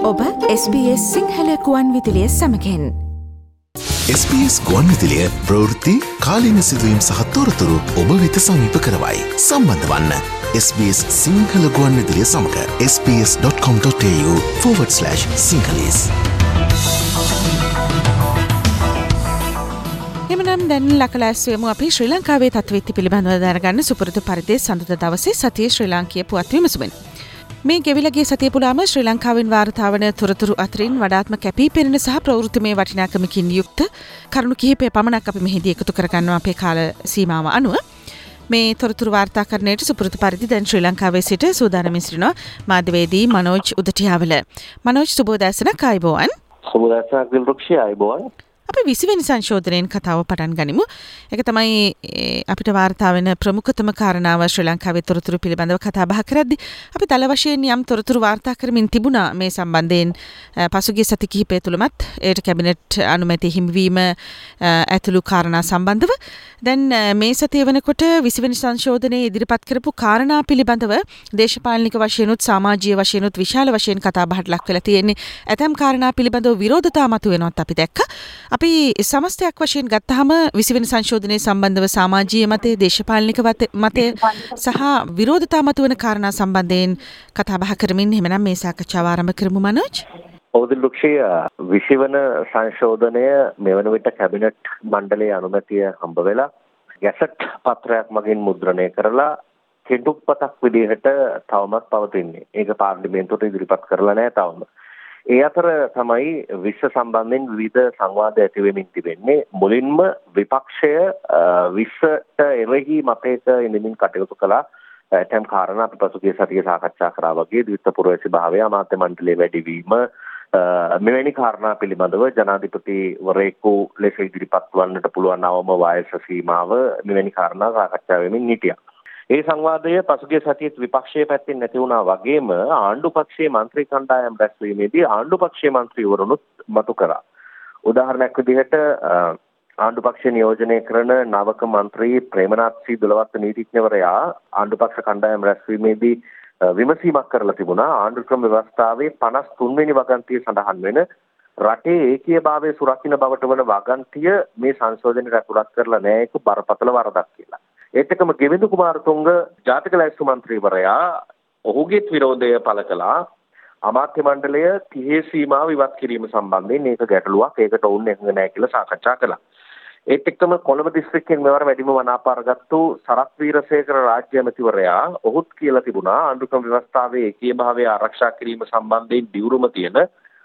ඔබ SBS සිංහල ගුවන් විදුලිය සමඟෙන් SBS ගුවන් විදුලිය ප්‍රවෘත්ති කාලීන සිදුවීම් සහ තොරතුරු ඔබ වෙත සමීප කරවයි. සම්බන්ධ වන්න SBS සිංහල ගුවන් විදුලිය සමඟ sbs.com.au/sinhalese. එමනම් දැන් ලකලැස්වේමු අපි ශ්‍රී ලංකාවේ තත්ත්වය පිළිබඳව දැනගන්න සුපුරුදු පරිදි සඳුදා දවසේ සතියේ ශ්‍රී ලාංකීය පුවත් විමසුමින්. මේ ගෙවිලගේ සතිය පුරාම ශ්‍රී ලංකාවෙන් වාර්තා වන තොරතුරු අතරින් වඩාත්ම කැපී පෙනෙන සහ ප්‍රවෘත්තිමය වටිනාකමකින් යුක්ත කරුණු කිහිපය පමණක් අපි මෙහිදී එකතු කරගන්නවා අපේ කාල සීමාව අනුව. මේ තොරතුරු වාර්තාකරණයට සුපුරුදු පරිදි දැන් ශ්‍රී ලංකාවේ සිට සූදානම් සිටිනවා මාධ්‍යවේදී මනෝජ් උදටියාවල. මනෝජ් සුබෝදෑසනක් ආයුබෝවන්. සුබෝදෑසනක් දිල්රුක්ෂි ආයුබෝවන්. අපි 20 වෙනි සංශෝධනයෙන් කතාව පටන් ගනිමු. ඒක තමයි අපිට වාර්තා වෙන ප්‍රමුඛතම කාරණාව ශ්‍රී ලංකාවේ තොරතුරු පිළිබඳව කතා බහ කරද්දී අපි දල වශයෙන් යම් තොරතුරු වාර්තා කරමින් තිබුණා මේ සම්බන්ධයෙන් පසුගිය සති කිහිපය තුලමත් ඒට කැබිනට් අනුමැතිය හිමිවීම ඇතුළු කාරණා සම්බන්ධව දැන් මේ සතිය වෙනකොට 20 වෙනි සංශෝධනයේ ඉදිරිපත් කරපු කාරණා පිළිබඳව දේශපාලනික වශයෙන්ුත් සමාජීය වශයෙන්ුත් විශාල වශයෙන් කතා බහට ලක් වෙලා තියෙන්නේ. ඇතම් කාරණා පිළිබඳව විරෝධතා මතුවෙනවත් අපි දැක්කා. අපි සමස්තයක් වශයෙන් ගත්තාම 20 වෙනි සංශෝධනයේ සම්බන්ධව සමාජීය මතය, දේශපාලනික මතය සහ විරෝධතා මතුවන කාරණා සම්බන්ධයෙන් කතා බහ කරමින් එහෙමනම් මේ සාකච්ඡාව ආරම්භ කරමු මනෝජ්. ඔව්දිල්රුක්ෂි 20 වන සංශෝධනය මෙවන විට කැබිනට් මණ්ඩලයේ අනුමැතිය හම්බ වෙලා ගැසට් පත්‍රයක් මගින් මුද්‍රණය කරලා කෙටුපතක් විදිහට තවමත් පවතින්නේ. ඒක පාර්ලිමේන්තුවට ඉදිරිපත් කරලා නැහැ තවම. ඒ අතර තමයි විශ්ව සම්බන්ධයෙන් විවිධ සංවාද ඇති වෙමින් තිබෙන්නේ. මුලින්ම විපක්ෂය විශ්වට එරෙහි මතයක ඉඳමින් කටයුතු කළා. ඇතැම් කාරණා අපි පසුගිය සතියේ සාකච්ඡා කරා වගේ ද්විත්ව පුරවැසි භාවය, අමාත්‍ය මණ්ඩලයේ වැඩිවීම, මෙවැනි කාරණා පිළිබඳව ජනාධිපතිවරයෙකු ලෙස ඉදිරිපත් වන්නට පුළුවන් අවම වයස සීමාව, මෙවැනි කාරණා සාකච්ඡා වෙමින් හිටියා. ඒ සංවාදය පසුගිය සතියේ විපක්ෂයේ පැත්තෙන් නැති වුණා වගේම ආණ්ඩු පක්ෂයේ മന്ത്രി කණ්ඩායම් රැස්වීමේදී ආණ්ඩු පක්ෂයේ മന്ത്രിවරුනුත් මතු කරා. උදාහරණයක් විදිහට ආණ්ඩු පක්ෂය නියෝජනය කරන නවක മന്ത്രി ප්‍රේමනාත් සීදුලවත්ත නීතිඥවරයා ආණ්ඩු පක්ෂ කණ්ඩායම් රැස්වීමේදී විමසීමක් කරලා තිබුණා. ආණ්ඩු ක්‍රම ව්‍යවස්ථාවේ 53 වෙනි වගන්තිය සඳහන් වෙන රටේ ඒකීයභාවය සුරකින්න බවට වන වගන්තිය මේ සංශෝධනයට ඇතුළත් කරලා නැහැ. ඒක බරපතල වරදක් කියලා. ඒත් එක්කම ගෙවිඳු කුමාරතුංග ජාතික ලැයිස්තු මන්ත්‍රීවරයා ඔහුගේ විරෝධය පළ කළා. අමාත්‍ය මණ්ඩලය 30 සීමාව ඉවත් කිරීම සම්බන්ධයෙන් මේක ගැටලුවක්, ඒකට ඔවුන් එකඟ නැහැ කියලා සාකච්ඡා කළා. ඒත් එක්කම කොළඹ දිස්ත්‍රික්කයෙන් මෙවර වැඩිම වනාපාරගත්තු සරත් වීරසේකර රාජ්‍ය ඇමතිවරයා ඔහුත් කියලා තිබුණා ආණ්ඩු ක්‍රම ව්‍යවස්ථාවේ ඒකීයභාවය ආරක්ෂා කිරීම සම්බන්ධයෙන් දියුරුම තියෙන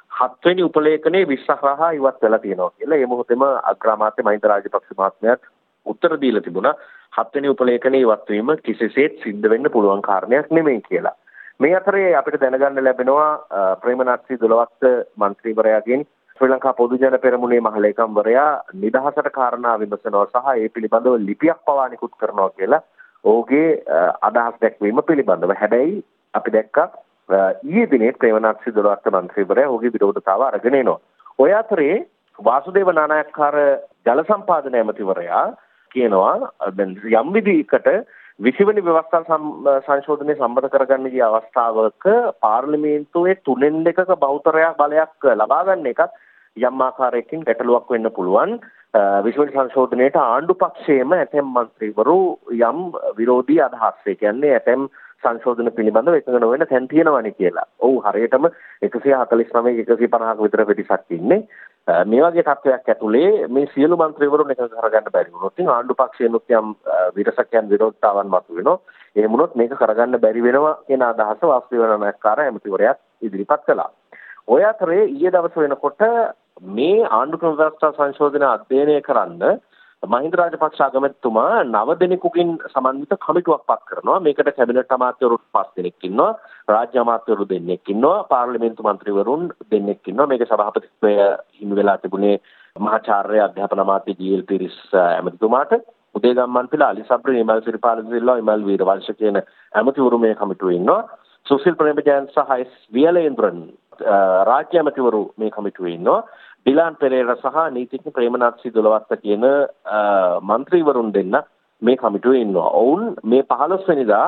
7 වෙනි උපලේඛනයේ 20 හා ඉවත් වෙලා තියෙනවා කියලා. ඒ මොහොතේම අග්‍රාමාත්‍ය මහින්ද රාජපක්ෂ මහත්මයාත් උත්තර දීලා තිබුණා 7 වෙනි උපලේඛනයේ ඉවත් වීම කිසිසේත් සිද්ධ වෙන්න පුළුවන් කාරණයක් නෙමෙයි කියලා. මේ අතරේ අපිට දැනගන්න ලැබෙනවා ප්‍රේමනාත් සීදුලවත්ත මන්ත්‍රීවරයාගෙන් ශ්‍රී ලංකා පොදු ජන පෙරමුණේ මහලේකම්වරයා නිදහසට කාරණා විමසනවා සහ ඒ පිළිබඳව ලිපියක් පවා නිකුත් කරනවා කියලා ඔහුගේ අදහස් දැක්වීම පිළිබඳව. හැබැයි අපි දැක්කා ඊයේ දිනේ ප්‍රේමනාත් සීදුලවත්ත මන්ත්‍රීවරයා ඔහුගේ විරෝධතාව අරගෙන එනවා. ඔය අතරේ වාසුදේව නානායක්කාර ජල සම්පාදන ඇමතිවරයා කියනවා දැන් යම් විදිහකට 20 වෙනි ව්‍යවස්ථා සංශෝධනය සම්මත කරගන්න ගිය අවස්ථාවක පාර්ලිමේන්තුවේ 3/2ක බහුතරයක් බලයක් ලබා ගන්න එකත් යම් ආකාරයකින් ගැටලුවක් වෙන්න පුළුවන්. 20 වෙනි සංශෝධනයේට ආණ්ඩු පක්ෂයේම ඇතැම් മന്ത്രിවරු යම් විරෝධී අදහස්, ඒ කියන්නේ ඇතැම් සංශෝධන පිළිබඳව එකඟ නොවන තැන් තියෙනවානේ කියලා. ඔව් හරියටම 149 150ක විතර පිටිසක් ඉන්නේ. මේ වගේ තත්ත්වයක් ඇතුලේ මේ සියලු മന്ത്രിවරුන් එකඟ කරගන්න බැරි වුණොත් ආණ්ඩු පක්ෂයෙන්ුත් යම් විරසකයන් විරෝධතාවන් මතුවෙනවා. ඒ වුණොත් මේක කරගන්න බැරි වෙනවා කියන අදහස වාසුදේව නානායක්කාර ඇමතිවරයා ඉදිරිපත් කළා. ඔය අතරේ ඊයේ දවස වෙනකොට මේ ආණ්ඩු ක්‍රම ව්‍යවස්ථා සංශෝධන අධ්‍යයනය කරන්න මහින්ද රාජපක්ෂ අගමැතිතුමා 9 දෙනෙකුකින් සමන්විත කමිටුවක් පත් කරනවා. මේකට කැබිනට් අමාත්‍යවරු 5 දෙනෙක් ඉන්නවා, රාජ්‍ය අමාත්‍යවරු දෙන්නෙක් ඉන්නවා, පාර්ලිමේන්තු මන්ත්‍රීවරුන් දෙන්නෙක් ඉන්නවා. මේක සභාපතිත්වය හිමි වෙලා තිබුණේ මහාචාර්ය අධ්‍යාපන අමාත්‍ය ජී.එල්. පිරිස් ඇමතිතුමාට. උදේගම්මන්පිල, අලි සබ්රි, නිමල් සිරිපාල සිල්වා, නිමල් වීරවංශ කියන ඇමතිවරු මේ කමිටුවේ ඉන්නවා. සුසිල් ප්‍රේමජයන්ත සහ එස් වියලේන්ද්‍රන් රාජ්‍ය ඇමතිවරු මේ කමිටුවේ ඉන්නවා. ඩිලාන් පෙරේරා සහ නීතිඥ ප්‍රේමනාත් සීදුලවත්ත කියන මන්ත්‍රීවරුන් දෙන්න මේ කමිටුවේ ඉන්නවා. ඔවුන් මේ 15 වෙනිදා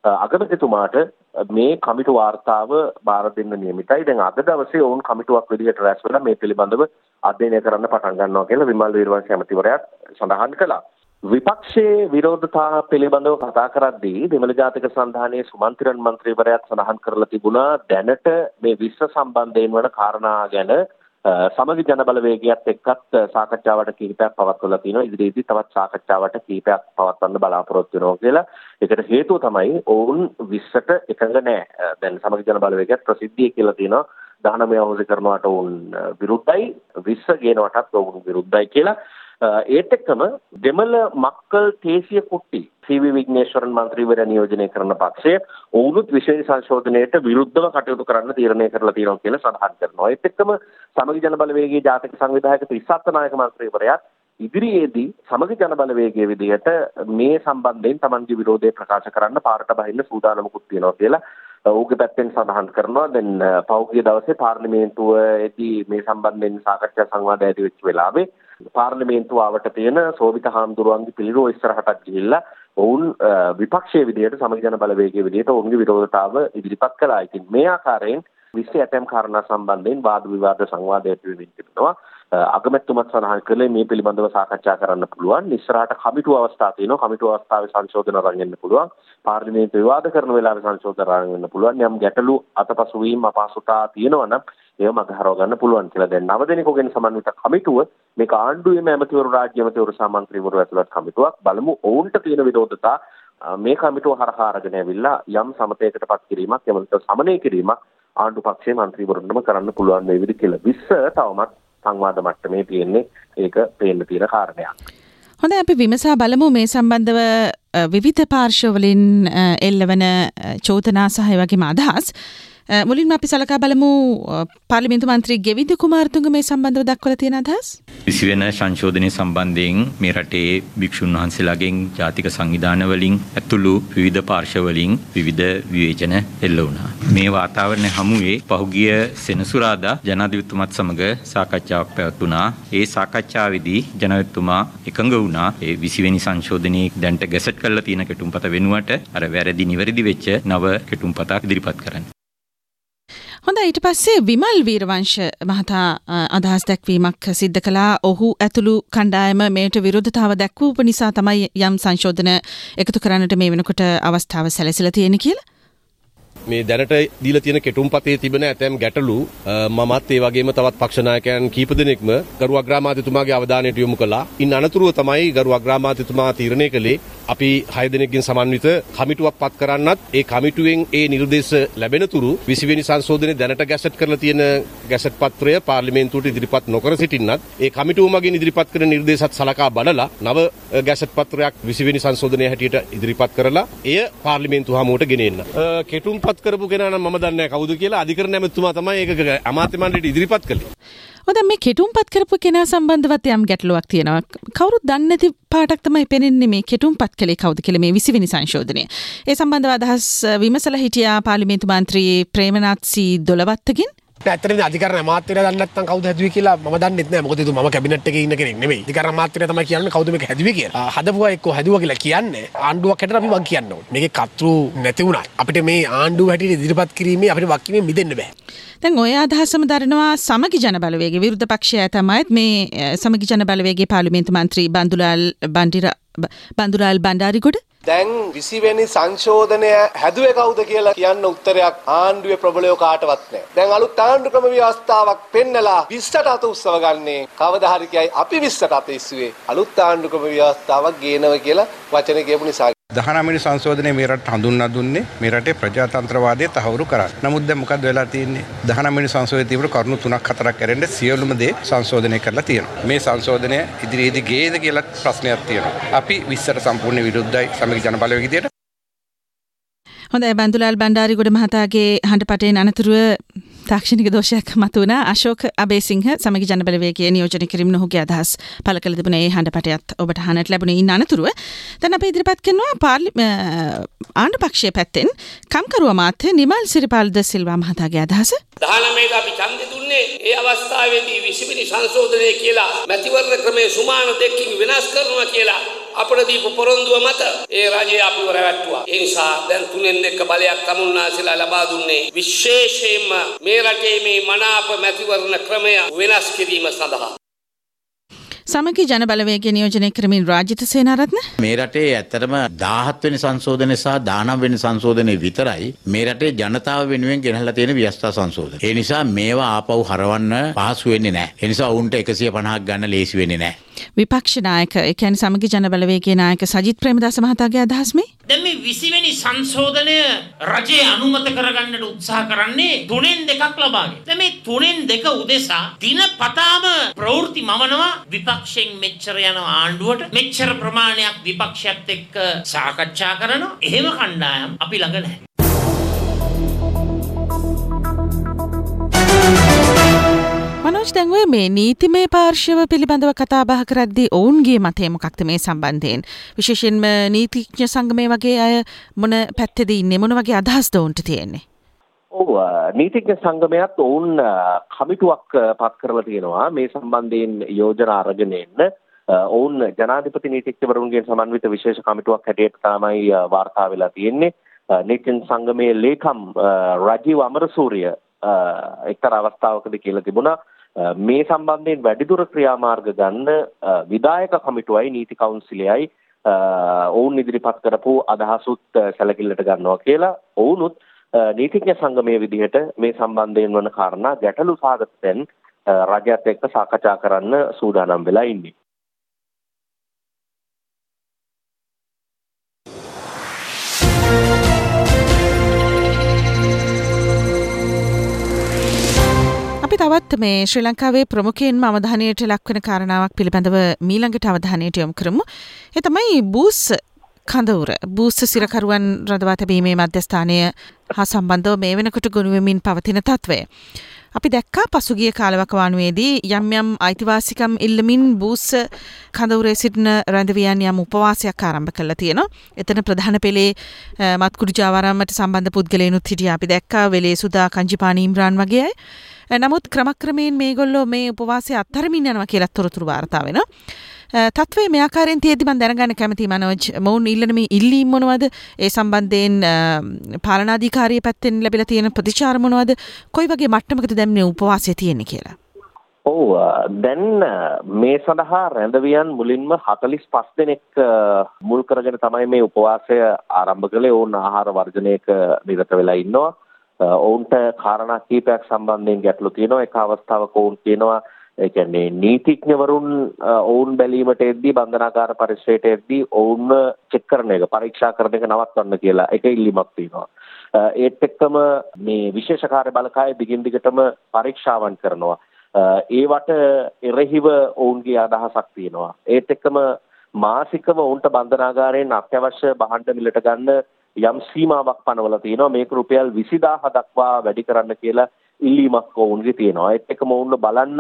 අගමැතිතුමාට මේ කමිටු වාර්තාව බාර දෙන්න නියමිතයි. දැන් අද දවසේ ඔවුන් කමිටුවක් විදිහට රැස් වෙලා මේ පිළිබඳව අධ්‍යයනය කරන්න පටන් ගන්නවා කියලා විමල් වීරවංශ ඇමතිවරයා සඳහන් කළා. විපක්ෂයේ විරෝධතා පිළිබඳව කතා කරද්දී දෙමළ ජාතික සන්ධානයේ සුමන්තිරන් මන්ත්‍රීවරයාත් සඳහන් කරලා තිබුණා දැනට මේ විශ්ව සම්බන්ධයෙන් වන කාරණා ගැන සමගි ජන බලවේගයත් එක්කත් සාකච්ඡාවට කීපයක් පවත්වලා තිනවා. ඉදිරියේදී තවත් සාකච්ඡාවට කීපයක් පවත්වන්න බලාපොරොත්තු වෙනවා කියලා. ඒකට හේතුව තමයි ඔවුන් 20ට එකඟ නැහැ. දැන් සමගි ජන බලවේගයත් ප්‍රසිද්ධිය කියලා තියෙනවා 19 අවුරුදු කරනවට ඔවුන් විරුද්ධයි, 20 ගේනවටත් ඔවුන් විරුද්ධයි කියලා. ඒත් එක්කම දෙමළ මක්කල් තේසිය කුට්ටි සීවි විග්නේශ්වරන් මන්ත්‍රීවරයා නියෝජනය කරන පක්ෂය ඔවුනුත් විශේෂ සංශෝධනයට විරුද්ධව කටයුතු කරන්න තීරණය කරලා තියෙනවා කියලා සඳහන් කරනවා. ඒත් එක්කම සමගි ජන බලවේගයේ ජාතික සංවිධායක ත්‍රිසත් නායක මන්ත්‍රීවරයා ඉදිරියේදී සමගි ජන බලවේගයේ විදිහට මේ සම්බන්ධයෙන් තමන්ගේ විරෝධය ප්‍රකාශ කරන්න පාරට බහින්න සූදානමකුත් තියෙනවා කියලා ඔහුගේ පැත්තෙන් සඳහන් කරනවා. දැන් පෞද්ගලික දවසේ පාර්ලිමේන්තුවේදී මේ සම්බන්ධයෙන් සාකච්ඡා සංවාදය ඇති වෙච්ච වෙලාවේ පාර්ලිමේන්තුව ආවට තියෙන සෝවිත හාමුදුරුවන්ගේ පිළිරෝ ඉස්සරහටත් ගිහිල්ලා ඔවුන් විපක්ෂයේ විදිහට සමගි ජන බලවේගයේ විදිහට ඔවුන්ගේ විරෝධතාව ඉදිරිපත් කළා. ඉතින් මේ ආකාරයෙන් විශ්ව ඇතැම් කාරණා සම්බන්ධයෙන් වාද විවාද සංවාදයට වෙමින් තිබෙනවා. අගමැතිතුමත් සඳහන් කළේ මේ පිළිබඳව සාකච්ඡා කරන්න පුළුවන්. ඉස්සරහට කමිටු අවස්ථා තියෙනවා. කමිටු අවස්ථාවේ සංශෝධන අරන් එන්න පුළුවන්. පාර්ලිමේන්තුව විවාද කරන වෙලාවේ සංශෝධන අරන් එන්න පුළුවන්. යම් ගැටලු අතපසු වීම අපහසුතා තියෙනවා නම් ඒව මගහරව ගන්න පුළුවන් කියලා. දැන් 9 දෙනෙකුගෙන් සමන්විත කමිටුව මේක ආණ්ඩුවේම ඇමතිවරු රාජ්‍ය ඇමතිවරු සහ මන්ත්‍රීවරු ඇතුළත් කමිටුවක්. බලමු ඔවුන්ට තියෙන විරෝධතා මේ කමිටුව හරහා අරගෙන ඇවිල්ලා යම් සමතයකටපත් කිරීමක් එමන්ත සමනය කිරීමක් ආණ්ඩු පක්ෂයේ මන්ත්‍රීවරුන්ටම කරන්න පුළුවන් වේවිද කියලා. 20 තවමත් සංවාද මට්ටමේ තියෙන්නේ ඒක පේන්න තියෙන කාරණයක්. හොඳයි අපි විමසා බලමු මේ සම්බන්ධව විවිධ පාර්ශ්වවලින් එල්ලවන චෝදනා සහ ඒ වගේම අදහස්. මුලින්ම අපි සලකා බලමු පාර්ලිමේන්තු මන්ත්‍රී ගෙවින්ද කුමාරතුංග මේ සම්බන්ධව දක්වලා තියෙන අදහස්. විසිවෙන සංශෝධනය සම්බන්ධයෙන් මේ රටේ භික්ෂුන් වහන්සේලාගෙන් ජාතික සංවිධාන වලින් ඇතුළු විවිධ පාර්ශ්ව වලින් විවිධ විවේචන එල්ල වුණා. මේ වාතාවරණය හමුවේ පහුගිය සෙනසුරාදා ජනාධිපතිතුමත් සමග සාකච්ඡාවක් පැවැත්වුණා. ඒ සාකච්ඡාවේදී ජනාධිපතිතුමා එකඟ වුණා ඒ 20 වෙනි සංශෝධනයේ දැන්ට ගැසට් කරලා තියෙන කෙටුම්පත වෙනුවට අර වැරදි නිවැරදි වෙච්ච නව කෙටුම්පතක් ඉදිරිපත් කරන්න. හොඳයි ඊට පස්සේ විමල් වීරවංශ මහතා අදහස් දැක්වීමක් සිද්ධ කළා. ඔහු ඇතුළු කණ්ඩායම මේට විරෝධතාව දැක්වූ නිසා තමයි යම් සංශෝධන එකතු කරන්නට මේ වෙනකොට අවස්ථාව සැලසෙලා තියෙන කියලා. මේ දැනට දීලා තියෙන කෙටුම්පතේ තිබෙන ඇතැම් ගැටලු මමත් ඒ වගේම තවත් පක්ෂ නායකයන් කීප දෙනෙක්ම ගරු අග්‍රාමාත්‍යතුමාගේ අවධානයට යොමු කළා. ඉන් අනතුරුව තමයි ගරු අග්‍රාමාත්‍යතුමා තීරණය කළේ අපි 6 දෙනෙක්ගෙන් සමන්විත කමිටුවක් පත් කරන්නත් ඒ කමිටුවෙන් ඒ නිර්දේශ ලැබෙන තුරු 20 වෙනි සංශෝධනයේ දැනට ගැසට් කරලා තියෙන ගැසට් පත්‍රය පාර්ලිමේන්තුවට ඉදිරිපත් නොකර සිටින්නත් ඒ කමිටුව මගින් ඉදිරිපත් කරන නිර්දේශත් සලකා බලලා නව ගැසට් පත්‍රයක් 20 වෙනි සංශෝධනයේ හැටියට ඉදිරිපත් කරලා එය පාර්ලිමේන්තුව හමුවට ගෙනෙන්න. කෙටුම්පත් කරපු කෙනා නම් මම දන්නේ නැහැ කවුද කියලා. අධිකරණ ඇමතුමා තමයි ඒක අමාත්‍ය මණ්ඩලයට ඉදිරිපත් කළේ. දැන් මේ කෙටුම්පත් කරපු කෙනා සම්බන්ධවත් යම් ගැටලුවක් තියෙනවා. කවුරුත් දන්නේ නැති පාටක් තමයි පෙනෙන්නේ මේ කෙටුම්පත් කළේ කවුද කියලා මේ 20 වෙනි සංශෝධනය. ඒ සම්බන්ධව අදහස් විමසලා හිටියා පාර්ලිමේන්තු මන්ත්‍රී ප්‍රේමනාත් සී දොළවත්තගෙන්. ඇත්තටම අධිකරණ අමාත්‍යවරයා දන්නේ නැත්නම් කවුද හැදුවේ කියලා මම දන්නෙත් නෑ. මොකද මම කැබිනට් එකේ ඉන්න කෙනෙක් නෙමෙයි. අධිකරණ අමාත්‍යවරයා තමයි කියන්නේ කවුද මේක හැදුවේ කියලා. හදපුවා එක්ක හැදුවා කියලා කියන්නේ ආණ්ඩුවක් හැටට අපි වග කියන්න ඕනේ. මේකේ කතෘ නැති වුණා. අපිට මේ ආණ්ඩුව හැටියට ඉදිරිපත් කිරීමේ අපිට වගකීමෙන් මිදෙන්න බෑ. දැන් ඔය අදහසම දරනවා සමගි ජන බලවේගයේ විරුද්ධ පක්ෂය තමයි මේ සමගි ජන බලවේගයේ පාර්ලිමේන්තු මන්ත්‍රී බන්දුලාල් බණ්ඩාරිගොඩ. දැන් 20 වෙනි සංශෝධනය හැදුවේ කවුද කියලා කියන්න උත්තරයක් ආණ්ඩුවේ ප්‍රබලයෝ කාටවත් නැහැ. දැන් අලුත් ආණ්ඩු ක්‍රම ව්‍යවස්ථාවක් පෙන්නලා 20ට අත උස්සව ගන්නේ කවදා හරි කියයි අපි 20ට අත ඉස්සුවේ අලුත් ආණ්ඩු ක්‍රම ව්‍යවස්ථාවක් ගේනවා කියලා වචනේ කියපු නිසා. 19 වෙනි සංශෝධනයේ මේ රට හඳුන්වා දුන්නේ මේ රටේ ප්‍රජාතන්ත්‍රවාදය තහවුරු කරන්න. නමුත් දැන් මොකද වෙලා තියෙන්නේ? 19 වෙනි සංශෝධනයේ තිබුණු කරුණු 3-4ක් ඇරෙන්න සියලුම දේ සංශෝධනය කරලා තියෙනවා. මේ සංශෝධනය ඉදිරියේදී ගේද කියලා ප්‍රශ්නයක් තියෙනවා. අපි 20ට සම්පූර්ණ විරුද්ධයි සමගි ජන බලවේගයට. හොඳයි බන්දුලාල් බණ්ඩාරිගොඩ මහතාගේ හඬපටයෙන් අනතුරුව තාක්ෂණික දෝෂයක් මතුවන අශෝක අබේසිංහ සමගි ජන බලවේගයේ නියෝජනය කිරීම ඔහුගේ අදහස් පළ කළ තිබුණේ ඒ හඬපටයත් ඔබට අහන්නට ලැබුණේ ඉන්න අනතුරුව දැන් අපි ඉදිරිපත් කරනවා ආණ්ඩු පක්ෂයේ පැත්තෙන් කම්කරු අමාත්‍ය නිමල් සිරිපාල ද සිල්වා මහතාගේ අදහස. 19 අපි ඡන්දෙ දුන්නේ ඒ අවස්ථාවේදී 20 වෙනි සංශෝධනය කියලා මැතිවරණ ක්‍රමයේ සුමාන දෙකකින් වෙනස් කරනවා කියලා අපිට දීපු පොරොන්දුව මත ඒ රජය අපිව රැවට්ටුවා. ඒ නිසා දැන් 3-1 බලයක් තමුන්නාසලා ලබා දුන්නේ විශේෂයෙන්ම මේ රටේ මේ මනාප මැතිවරණ ක්‍රමය වෙනස් කිරීම සඳහා. සමගි ජන බලවේගය නියෝජනය කරමින් රාජිත සේනාරත්න මේ රටේ ඇත්තටම 17 වෙනි සංශෝධනය සහ 19 වෙනි සංශෝධනය විතරයි මේ රටේ ජනතාව වෙනුවෙන් ගෙනහලා තියෙන ව්‍යවස්ථා සංශෝධන. ඒ නිසා මේවා ආපහු හරවන්න පහසු වෙන්නේ නැහැ. ඒ නිසා උන්ට 150ක් ගන්න ලේසි වෙන්නේ නැහැ. විපක්ෂ නායක ඒ කියන්නේ සමගි ජන බලවේගයේ නායක සජිත් ප්‍රේමදාස මහතාගේ අදහස් මේ දැන් මේ 20 වෙනි සංශෝධනය රජය අනුමත කරගන්නට උත්සාහ කරන්නේ 3-2ක් ලබාගෙන. දැන් මේ 3-2 උදෙසා දිනපතාම ප්‍රවෘත්ති මවනවා විපක්ෂයෙන් මෙච්චර යන ආණ්ඩුවට මෙච්චර ප්‍රමාණයක් විපක්ෂයත් එක්ක සාකච්ඡා කරනවා. එහෙම කණ්ඩායම් අපි ළඟ නැහැ. මනෝජ් දැන් ඔය මේ නීතිමය පාර්ශව පිළිබඳව කතා බහ කරද්දී ඔවුන්ගේ මතය මොකක්ද මේ සම්බන්ධයෙන්? විශේෂයෙන්ම නීතිඥ සංගමය වගේ අය මොන පැත්තේද ඉන්නේ? මොන වගේ අදහස්ද ඔවුන්ට තියෙන්නේ? ඔව් නීතිඥ සංගමයත් ඔවුන් කමිටුවක් පත් කරලා තියෙනවා මේ සම්බන්ධයෙන් යෝජනා අරගෙන එන්න. ඔවුන් ජනාධිපති නීතිඥවරුන්ගෙන් සමන්විත විශේෂ කමිටුවක් හැටියට තමයි වාර්තා වෙලා තියෙන්නේ. නීතිඥ සංගමයේ ලේකම් රජීව් අමරසූරිය එක්තරා අවස්ථාවකදී කියලා තිබුණා මේ සම්බන්ධයෙන් වැඩිදුර ක්‍රියාමාර්ග ගන්න විධායක කමිටුවයි නීති කවුන්සිලයයි ඔවුන් ඉදිරිපත් කරපු අදහසුත් සැලකිල්ලට ගන්නවා කියලා. ඔවුනුත් නීතිඥ සංගමයේ විදිහට මේ සම්බන්ධයෙන් වන කාරණා ගැටලු සාගතෙන් රජයත් එක්ක සාකච්ඡා කරන්න සූදානම් වෙලා ඉන්නේ. තවත් මේ ශ්‍රී ලංකාවේ ප්‍රමුඛයෙන්ම අවධානයට ලක්වන කාරණාවක් පිළිබඳව මීළඟට අවධානයට යොමු කරමු. ඒ තමයි බූස් කඳවුර. බූස් සිරකරුවන් රඳවා තැබීමේ මධ්‍යස්ථානය හා සම්බන්ධව මේ වෙනකොට ගොනු වෙමින් පවතින තත්ත්වය. අපි දැක්කා පසුගිය කාලවකවානුවේදී යම් යම් අයිතිවාසිකම් ඉල්ලමින් බූස් කඳවුරේ සිටින රැඳවියන් යම් උපවාසයක් ආරම්භ කළා තියෙනවා. එතන ප්‍රධාන පෙළේ මත්කුඩු ජාවාරාමයට සම්බන්ධ පුද්ගලයනුත් හිටියා. අපි දැක්කා වෙලේ සුදා කංජිපාණි ඉම්රාන් වගේ අය. නමුත් ක්‍රමක්‍රමයෙන් මේගොල්ලෝ මේ උපවාසය අත්හරිමින් යනවා කියලා තොරතුරු වාර්තා වෙනවා. තත්ත්වය මේ ආකාරයෙන් තියෙද්දි මම දැනගන්න කැමතියි මනෝජ් මොවුන් ඉල්ලන මේ ඉල්ලීම් මොනවද? ඒ සම්බන්ධයෙන් පාලනාධිකාරිය පැත්තෙන් ලැබිලා තියෙන ප්‍රතිචාර මොනවද? කොයි වගේ මට්ටමකද දැන් මේ උපවාසය තියෙන්නේ කියලා? ඔව් දැන් මේ සඳහා රැඳවියන් මුලින්ම 45 දෙනෙක් මුල් කරගෙන තමයි මේ උපවාසය ආරම්භ කළේ. ඔවුන් ආහාර වර්ජනයක නිරත වෙලා ඉන්නවා. ඔවුන්ට කාරණා කීපයක් සම්බන්ධයෙන් ගැටලු තියෙනවා. එක අවස්ථාවක ඔවුන් කියනවා ඒ කියන්නේ නීතිඥවරුන් ඔවුන් බැලීමට එද්දී බන්ධනාගාර පරිසරයට එද්දී ඔවුන් චෙක් කරන එක පරීක්ෂා කරන එක නවත්වන්න කියලා එක ඉල්ලීමක් තියෙනවා. ඒත් එක්කම මේ විශේෂ කාර්ය බලකාය දිගින් දිගටම පරීක්ෂාවන් කරනවා. ඒවට එරෙහිව ඔවුන්ගේ අදහසක් තියෙනවා. ඒත් එක්කම මාසිකව ඔවුන්ට බන්ධනාගාරයෙන් අත්‍යවශ්‍ය භාණ්ඩ මිලට ගන්න යම් සීමාවක් පනවලා තියෙනවා. මේක රුපියල් 20000 දක්වා වැඩි කරන්න කියලා ඉල්ලීමක් ඔවුන්ගේ තියෙනවා. ඒත් එක්කම ඔවුන් බලන්න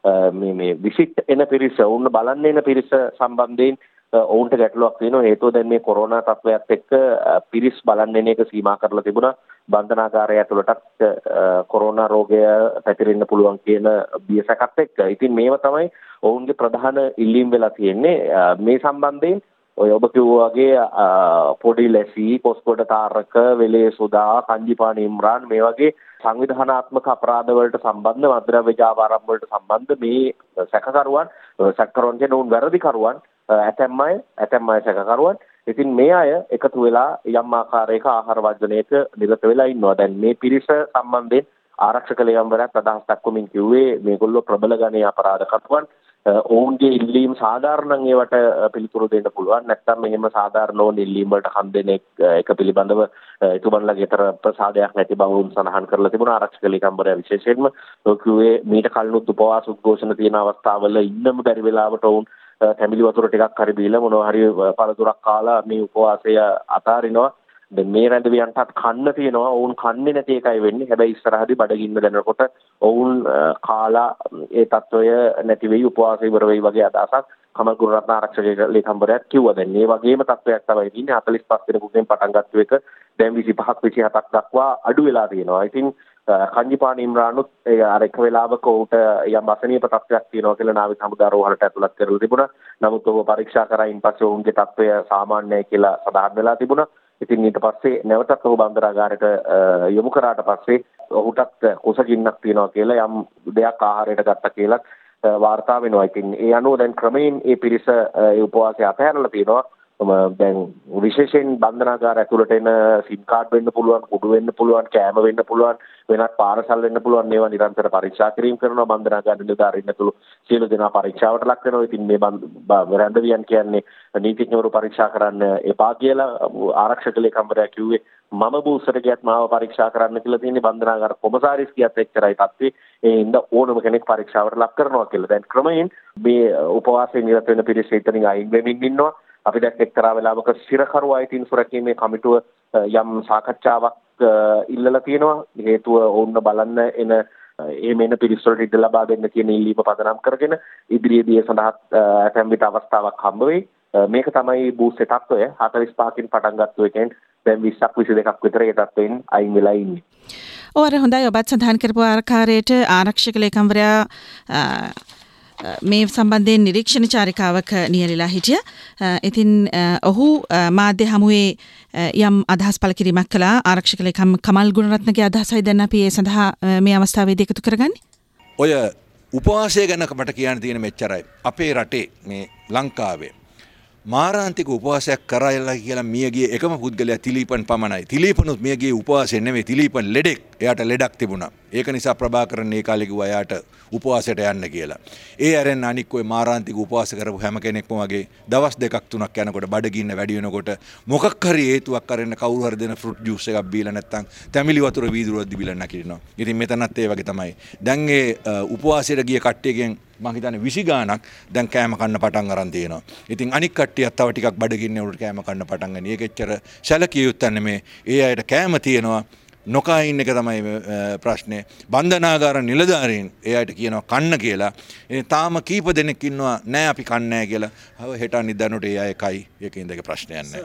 මේ විසිට් එන පිරිස ඔවුන් බලන්න එන පිරිස සම්බන්ධයෙන් ඔවුන්ට ගැටලුවක් තියෙනවා. හේතුව දැන් මේ කොරෝනා තත්ත්වයක් එක්ක පිරිස් බලන්න එන එක සීමා කරලා තිබුණා. බන්ධනාගාරය ඇතුළටත් කොරෝනා රෝගය පැතිරෙන්න පුළුවන් කියන බියසකත් එක්ක. ඉතින් මේවා තමයි ඔවුන්ගේ ප්‍රධාන ඉල්ලීම් වෙලා තියෙන්නේ. මේ සම්බන්ධයෙන් ඔය ඔබ කිව්වා වගේ පොඩි ලැසි, පොස්කොඩ තාරක, වෙලේ සුදා, කංජිපාණි ඉම්රාන් මේ වගේ සංවිධානාත්මක අපරාධ වලට සම්බන්ධ මද්ද්‍රව්‍ය ජාවාරම් වලට සම්බන්ධ මේ සැකකරුවන් කියන්නේ උන් වැරදිකරුවන් ඇතැම් අය සැකකරුවන්. ඉතින් මේ අය එකතු වෙලා යම් ආකාරයක ආහාර වර්ජනයක නිරත වෙලා ඉන්නවා. දැන් මේ පිරිස සම්බන්ධයෙන් ආරක්ෂක ලේකම්වරයාත් අදහස් දක්වමින් කිව්වේ මේගොල්ලෝ ප්‍රබල ගණයේ අපරාධකරුවන්. ඔවුන්ගේ ඉල්ලීම් සාධාරණ ඒවට පිළිතුරු දෙන්න පුළුවන්. නැත්නම් මෙහෙම සාධාරණ ඕන ඉල්ලීම් වලට හම් දෙන එක පිළිබඳව එතුමන්ලගේ තර ප්‍රසාදයක් නැති බව උන් සඳහන් කරලා තිබුණා. ආරක්ෂක ලේකම්වරයා විශේෂයෙන්ම කිව්වේ මීට කලිනුත් උපවාස උද්ඝෝෂණ තියෙන අවස්ථාවල ඉන්නම බැරි වෙලාවට ඔවුන් තැඹිලි වතුර ටිකක් හරි බීලා මොනවා හරි පළතුරක් කාලා මේ උපවාසය අතාරිනවා. දැන් මේ රැඳවියන්ටත් කන්න තියෙනවා. ඔවුන් කන්නේ නැති එකයි වෙන්නේ. හැබැයි ඉස්සරහදී බඩගින්න දැනනකොට ඔවුන් කාලා ඒ තත්වය නැති වෙයි උපවාසය ඉවර වෙයි වගේ අදහසක් කමල් ගුණරත්න ආරක්ෂක ලේකම්වරයාත් කිව්වා. දැන් මේ වගේම තත්වයක් තමයි තියෙන්නේ. 45 දිනකින් පටන් ගත්ත එක දැන් 25ක් 27ක් දක්වා අඩු වෙලා තියෙනවා. ඉතින් කංජිපාන ඉම්රානුත් අර එක වෙලාවක උට යම් අසනීප තත්ත්වයක් තියෙනවා කියලා නාවික හමුදා රෝහලට ඇතුළත් කරලා තිබුණා. නමුත් ඔහු පරීක්ෂා කරායින් පස්සේ ඔවුන්ගේ තත්ත්වය සාමාන්‍යයි කියලා සඳහන් වෙලා තිබුණා. ඉතින් ඊට පස්සේ නැවතත් ඔහු බන්දරාගාරයට යොමු කරාට පස්සේ ඔහුටත් කුසගින්නක් තියෙනවා කියලා යම් දෙයක් ආහාරයට ගත්තා කියලා වාර්තා වෙනවා. ඉතින් ඒ අනුව දැන් ක්‍රමයෙන් මේ පිරිස ඒ උපවාසය අතහැරලා තියෙනවා. දැන් විශේෂයෙන් බන්ධනාගාර ඇතුළට එන සිම් කාඩ් වෙන්න පුළුවන්, කුඩු වෙන්න පුළුවන්, කෑම වෙන්න පුළුවන්, වෙනත් පාරසල් වෙන්න පුළුවන්. මේවා නිරන්තර පරීක්ෂා කිරීම කරනවා. බන්ධනාගාර නිලධාරීන් ඇතුළු සියලු දෙනා පරීක්ෂාවට ලක් වෙනවා. ඉතින් මේ රැඳවියන් කියන්නේ නීතිඥවරු පරීක්ෂා කරන්න එපා කියලා ආරක්ෂක ලේකම්වරයා කිව්වේ. මම බූස්සට ගියත් මාව පරීක්ෂා කරන්න කියලා තියෙන්නේ බන්ධනාගාර කොමසාරිස් කියත් එක්තරයි තත්ත්වේ. ඒ හින්දා ඕනම කෙනෙක් පරීක්ෂාවට ලක් කරනවා කියලා. දැන් ක්‍රමයෙන් මේ උපවාසයේ නිරත වෙන පිරිස ඉතින් අයින් වෙමින් ඉන්නවා. අපි දැන් එක්තරා වෙලාවක සිරකරු අයිතීන් සුරැකීමේ කමිටුව යම් සාකච්ඡාවක් ඉල්ලලා තියෙනවා. හේතුව ඔවුන් බලන්න එන මේ පිරිස් වලට ඉඩ ලබා දෙන්න කියන ඉල්ලීම පදනම් කරගෙන ඉදිරියේදී සඳහා ඇතැම් විට අවස්ථාවක් හම්බ වෙයි. මේක තමයි බූස්ට් තත්ත්වය. 45කින් පටන් ගත්ත එකෙන් දැන් 20ක් 22ක් විතර ඒ තත්ත්වයෙන් අයින් වෙලා ඉන්නේ. ඔව් හොඳයි. ඔබත් සඳහන් කරපු ආකාරයට ආරක්ෂක ලේකම්වරයා මේ සම්බන්ධයෙන් නිරීක්ෂණ චාරිකාවක නියැලලා හිටිය. ඉතින් ඔහු මාධ්‍ය හමුවේ යම් අදහස් පළ කිරීමක් කළා. ආරක්ෂක ලේකම් කමල් ගුණරත්නගේ අදහසයි දැන් අපි ඒ සඳහා මේ අවස්ථාවේදී එකතු කරගන්නේ. ඔය උපවාසය ගැන මට කියන්න තියෙන මෙච්චරයි. අපේ රටේ මේ ලංකාවේ මාරාන්තික උපවාසයක් කරලා කියලා මියගිය එකම පුද්ගලයා තිලීපන් පමණයි. තිලීපනුත් මියගිය උපවාසය නෙමෙයි. තිලීපන් ලෙඩෙක්. එයාට ලෙඩක් තිබුණා. ඒක නිසා ප්‍රභාකරන් ඒ කාලේ කිව්වා එයාට උපවාසයට යන්න කියලා. ඒ ඇරෙන් අනික් ඔය මාරාන්තික උපවාස කරපු හැම කෙනෙක්ම වගේ දවස් දෙකක් තුනක් යනකොට බඩගින්න වැඩි වෙනකොට මොකක් හරි හේතුවක් කරගෙන කවුරු හරි දෙන ෆෘට් ජූස් එකක් බීලා නැත්තම් තැඹිලි වතුර වීදුරුවක් දීලා නැකිනවා. ඉතින් මෙතනත් ඒ වගේ තමයි. දැන් ඒ උපවාසයට ගිය කට්ටියගෙන් මම හිතන්නේ 20 ගාණක් දැන් කෑම කන්න පටන් අරන් තියෙනවා. ඉතින් අනික් කට්ටියත් තව ටිකක් බඩගින්නේ උඩට කෑම කන්න පටන් ගන්න. ඒක එච්චර සැලකිය යුත්තේ නෙමේ. ඒ අයට කෑම තියෙනවා. නොකා ඉන්න එක තමයි ප්‍රශ්නේ. බන්ධනාගාර නිලධාරීන් ඒ අයට කියනවා කන්න කියලා. තාම කීප දෙනෙක් ඉන්නවා නෑ අපි කන්නේ නෑ කියලා. හෙට අනිද්දානට ඒ අය කයි. ඒකින්ද ඒක ප්‍රශ්නයක් නෑ.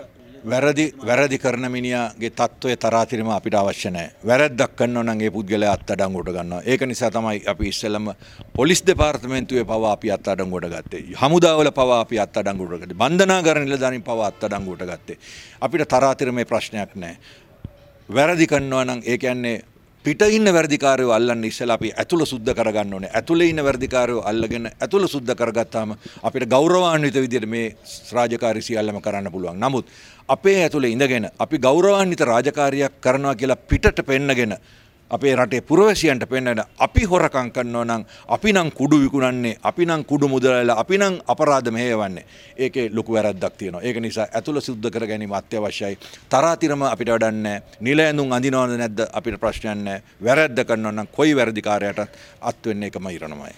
වැරදි කරන මිනිහාගේ තත්ත්වය තරාතිරම අපිට අවශ්‍ය නැහැ. වැරද්දක් කරනවා නම් ඒ පුද්ගලයා අත්අඩංගුවට ගන්නවා. ඒක නිසා තමයි අපි ඉස්සෙල්ලම පොලිස් දෙපාර්තමේන්තුවේ පවා අපි අත්අඩංගුවට ගත්තේ. හමුදාවල පවා අපි අත්අඩංගුවට ගත්තේ. බන්ධනාගාර නිලධාරීන් පවා අත්අඩංගුවට ගත්තේ. අපිට තරාතිරමේ ප්‍රශ්නයක් නැහැ. වැරදි කරනවා නම් ඒ කියන්නේ පිට ඉන්න වැඩිකාරයෝ අල්ලන්න ඉස්සලා අපි ඇතුළ සුද්ධ කරගන්න ඕනේ. ඇතුළේ ඉන්න වැඩිකාරයෝ අල්ලගෙන ඇතුළ සුද්ධ කරගත්තාම අපිට ගෞරවාන්විත විදිහට මේ රාජකාරී සියල්ලම කරන්න පුළුවන්. නමුත් අපේ ඇතුළේ ඉඳගෙන අපි ගෞරවාන්විත රාජකාරියක් කරනවා කියලා පිටට පෙන්නගෙන අපේ රටේ පුරවැසියන්ට පෙන්නන අපි හොරකම් කරනවා නම් අපි නම් කුඩු විකුණන්නේ, අපි නම් කුඩු මුදලලා, අපි නම් අපරාධ මෙහෙයවන්නේ. ඒකේ ලොකු වැරද්දක් තියෙනවා. ඒක නිසා ඇතුළ සුද්ධ කර ගැනීම අත්‍යවශ්‍යයි. තරාතිරම අපිට වැඩක් නැහැ. නිල ඇඳුම් අඳිනවද නැද්ද අපිට ප්‍රශ්නයක් නැහැ. වැරද්ද කරනවා නම් කොයි වැරදිකාරයටත් අත් වෙන්නේ එකම ඉරණමයි.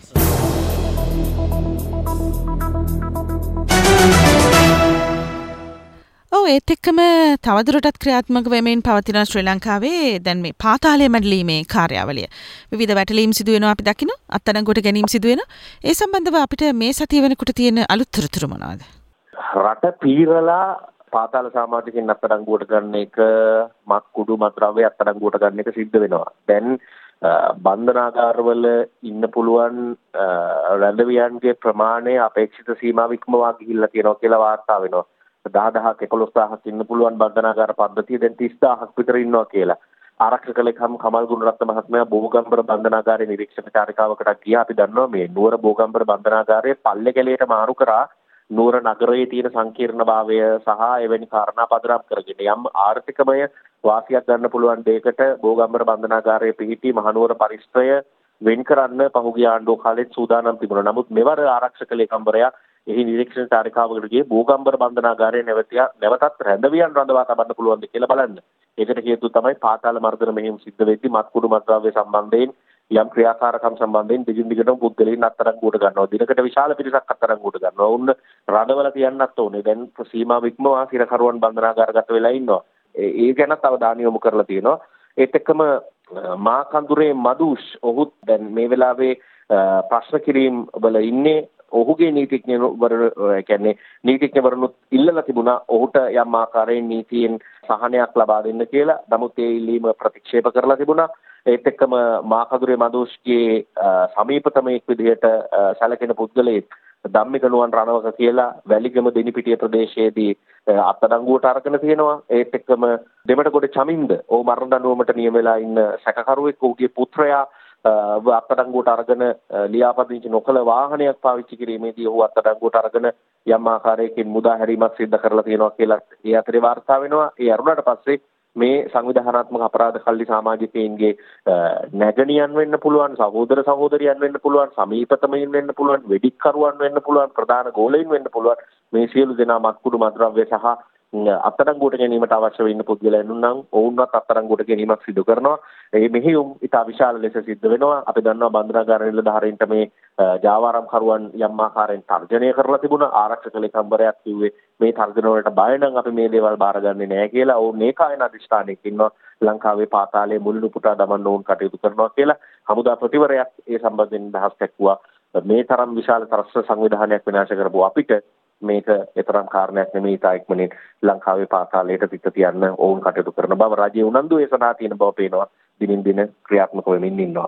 ඒත් එක්කම තවදුරටත් ක්‍රියාත්මක වෙමින් පවතින ශ්‍රී ලංකාවේ දැන් මේ පාතාලය මැඩලීමේ කාර්යාවලිය විවිධ වැටලීම් සිදු වෙනවා අපි දකින අත්අඩංගුවට ගැනීම සිදු වෙනවා. ඒ සම්බන්ධව අපිට මේ සතිය වෙනකොට තියෙන අලුත් තොරතුරු මොනවාද? රට පීරලා පාතාල සමාජිකින් අත්අඩංගුවට ගන්න එක මත්කුඩු මත්ද්‍රව්‍ය අත්අඩංගුවට ගන්න එක සිද්ධ වෙනවා. දැන් බන්ධනාගාරවල ඉන්න පුළුවන් රැඳවියන්ගේ ප්‍රමාණය අපේක්ෂිත සීමාව ඉක්මවා ගිහිල්ලා තියෙනවා කියලා වාර්තා වෙනවා. 10,000ක් 11,000ක් ඉන්න පුළුවන් බන්ධනාගාර පද්ධතිය දැන් 30,000ක් විතර ඉන්නවා කියලා. ආරක්ෂක ලේකම් කමල් ගුණරත්න මහත්මයා බෝගම්බර බන්ධනාගාරයේ නිරීක්ෂක චාරිකාවකට ගියා. අපි දන්නවා මේ නුවර බෝගම්බර බන්ධනාගාරයේ පල්ලේ කැලේට මාරු කරා නුවර නගරයේ තියෙන සංකීර්ණභාවය සහ එවැනි කාරණා පදනම් කරගෙන යම් ආර්ථිකමය වාසියක් ගන්න පුළුවන් දෙයකට බෝගම්බර බන්ධනාගාරයේ පිහිටි මහනුවර පරිශ්‍රය වෙන් කරන්න පහුගිය ආණ්ඩුව කාලෙත් සූදානම් තිබුණා. නමුත් මෙවර ආරක්ෂක ලේකම්වරයා එහි නිරීක්ෂණ චාරිකාවකට ගියේ බෝගම්බර බන්ධනාගාරයේ නැවතත් රැඳවියන් රඳවා තබන්න පුළුවන්ද කියලා බලන්න. ඒකට හේතුව තමයි පාතාල මර්දන මෙහෙයුම් සිද්ධ වෙද්දී මත්කුඩු මත්ද්‍රව්‍ය සම්බන්ධයෙන් යම් ක්‍රියාකාරකම් සම්බන්ධයෙන් දිගින් පුද්ගලයන් අත්අඩංගුවට ගන්නවා. දිනකට විශාල පිරිසක් අත්අඩංගුවට ගන්නවා. උන්න රඳවල තියන්නත් ඕනේ. දැන් සීමා වික්මවා සිරකරුවන් බන්ධනාගාරගත වෙලා ඉන්නවා. ඒ ගැනත් අවධානය යොමු කරලා තියෙනවා. ඒත් එක්කම මා කඳුරේ මදුෂ් ඔහුත් දැන් මේ වෙලාවේ ප්‍රශ්න කිරීම වල ඉන්නේ. ඔහුගේ නීතිඥවරුනුත් ඉල්ලලා තිබුණා ඔහුට යම් ආකාරයෙන් නීතියෙන් සහනයක් ලබා දෙන්න කියලා. නමුත් ඒ ඉල්ලීම ප්‍රතික්ෂේප කරලා තිබුණා. ඒත් එක්කම මාකදුරේ මදෝෂ්ගේ සමීපතමයෙක් විදිහට සැලකෙන පුද්ගලයෙක් ධම්මික නුවන් රණවක කියලා වැලිගම දෙනිපිටිය ප්‍රදේශයේදී අත්අඩංගුවට අරගෙන තියෙනවා. ඒත් එක්කම දෙමටගොඩ චමින්ද ඕ මරණ දඬුවමට නියම වෙලා ඉන්න සැකකරුවෙක් ඔහුගේ පුත්‍රයා අත්අඩංගුවට අරගෙන ලියාපදිංචි නොකළ වාහනයක් පාවිච්චි කිරීමේදී ඔහු අත්අඩංගුවට අරගෙන යම් ආකාරයකින් මුදා හැරීමක් සිදු කරලා තියෙනවා කියලා ඒ අතරේ වාර්තා වෙනවා. ඒ අරුණාට පස්සේ මේ සංවිධානාත්මක අපරාධ කල්ලි සමාජිකයින්ගේ නැගණියන් වෙන්න පුළුවන්, සහෝදර සහෝදරියන් වෙන්න පුළුවන්, සමීපතමයින් වෙන්න පුළුවන්, වෙඩික්කරුවන් වෙන්න පුළුවන්, ප්‍රධාන ගෝලයින් වෙන්න පුළුවන්. මේ සියලු දෙනා මත්කුඩු මද්‍රව්‍ය සහ අත්අඩංගුවට ගැනීමට අවශ්‍ය වෙන්න පුද්ගලයන් නම් ඔවුන්වත් අත්අඩංගුවට ගැනීමක් සිදු කරනවා. මේ මෙහියුම් ඉතා විශාල ලෙස සිද්ධ වෙනවා. අපි දන්නවා බන්ධනාගාර නිලධාරීන්ට මේ ජාවාරම් කරුවන් යම් ආකාරයෙන් තර්ජනය කරලා තිබුණා. ආරක්ෂක ලේකම්වරයාත් කිව්වේ මේ තර්ජන වලට බය නම් අපි මේ දේවල් බාරගන්නේ නැහැ කියලා. ඔවුන් ඒකායන අධිෂ්ඨානයක ඉන්නවා ලංකාවේ පාතාලයේ මුලිනු පුටා දමන්න ඕන් කටයුතු කරනවා කියලා. හමුදා ප්‍රතිවරයක් ඒ සම්බන්ධයෙන් දහස් දැක්වුවා. මේ තරම් විශාල තරස්ස සංවිධානයක් විනාශ කරපු අපිට මේක ඒතරම් කාරණයක් නෙමෙයි. තා ඉක්මනින් ලංකාවේ පාතාලයට පිට තියන්න ඕන් කටයුතු කරන බව රජයේ උනන්දු ඒ සඳහා තියෙන බව පේනවා. දිනින් දින ක්‍රියාත්මක වෙමින් ඉන්නවා.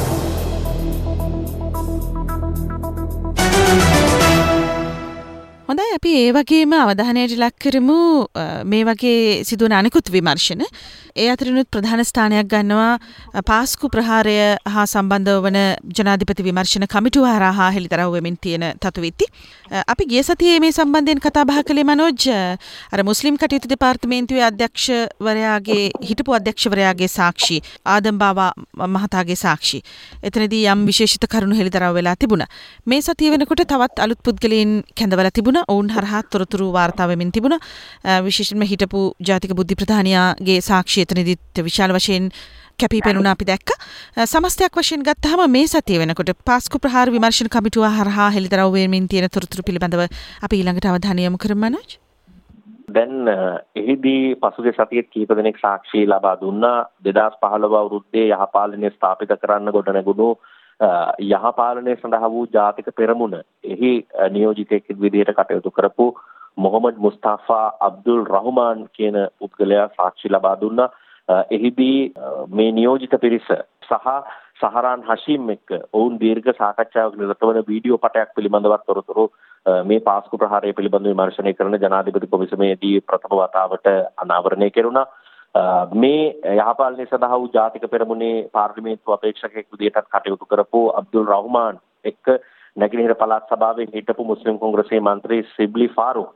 හොඳයි අපි ඒ වගේම අවධානයට ලක් කරමු මේ වගේ සිදුවන අනිකුත් විමර්ශන. ඒ අතරිනුත් ප්‍රධාන ස්ථානයක් ගන්නවා පාස්කු ප්‍රහාරය හා සම්බන්ධව වන ජනාධිපති විමර්ශන කමිටුව හරහා හෙළිදරව් වෙමින් තියෙන තතුවිත්ති. අපි ගිය සතියේ මේ සම්බන්ධයෙන් කතා බහ කළේ මනෝජ් අර මුස්ලිම් කටයුතු දෙපාර්තමේන්තුවේ අධ්‍යක්ෂවරයාගේ හිටපු අධ්‍යක්ෂවරයාගේ සාක්ෂි ආදම් බාවා මහතාගේ සාක්ෂි. එතනදී යම් විශේෂිත කරුණු හෙළිදරව් වෙලා තිබුණා. මේ සතිය වෙනකොට තවත් අලුත් පුද්ගලයන් කැඳවලා තිබුණා. ඔවුන් හරහා තොරතුරු වාර්තා වෙමින් තිබුණා. විශේෂයෙන්ම හිටපු ජාතික බුද්ධි ප්‍රධානියාගේ සාක්ෂි එතනදිත් විශාල වශයෙන් කැපී පෙනුණා අපි දැක්ක. සමස්තයක් වශයෙන් ගත්තාම මේ සතිය වෙනකොට පාස්කු ප්‍රහාර විමර්ශන කමිටුව හරහා හෙළිදරව් වෙමින් තියෙන තොරතුරු පිළිබඳව අපි ඊළඟට අවධානය යොමු කරමු මනෝජ්. දැන් එහිදී පසුගිය සතියේ කීප දෙනෙක් සාක්ෂි ලබා දුන්නා. 2015 අවුරුද්දේ යහපාලනය ස්ථාපිත කරන්න ගොඩනැගුණු යහපාලනය සඳහා වූ ජාතික පෙරමුණ එහි නියෝජිතයෙක් විදිහට කටයුතු කරපු මොහමඩ් මුස්තාෆා අබ්දුල් රහ්මාන් කියන පුද්ගලයා සාක්ෂි ලබා දුන්නා. එහිදී මේ නියෝජිත පිරිස සහ සහරාන් හෂීම් එක්ක ඔවුන් දීර්ඝ සාකච්ඡාවක් නිරත වන වීඩියෝ පටයක් පිළිබඳව තොරතුරු මේ පාස්කු ප්‍රහාරය පිළිබඳව විමර්ශනය කරන ජනාධිපති කොමිසමේදී ප්‍රථම වතාවට අනාවරණය කෙරුණා. මේ යහපාලනය සඳහා වූ ජාතික පෙරමුණේ පාර්ලිමේන්තු අපේක්ෂකයෙක් විදිහට කටයුතු කරපු අබ්දුල් රහ්මාන් එක්ක නැගෙනහිර පළාත් සභාවේ හිටපු මුස්ලිම් කොංග්‍රසයේ මන්ත්‍රී සිබ්ලි ෆාරූක්